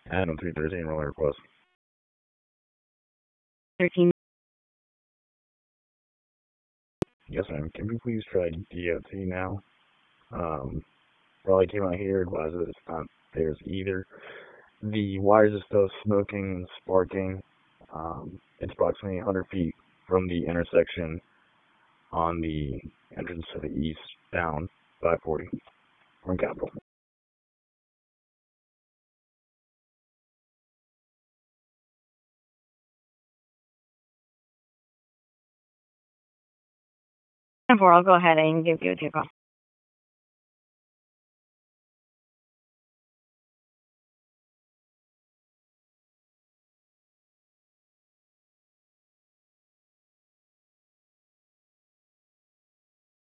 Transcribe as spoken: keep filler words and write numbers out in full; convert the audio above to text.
Adam three thirteen, rolling request. thirteen. Yes, ma'am. Can you please try D O T now? Um, probably came out here, advised that it's not theirs either. The wires are still smoking and sparking. Um, it's approximately one hundred feet from the intersection on the entrance to the east down five forty from Capitol. I'll go ahead and give you a call.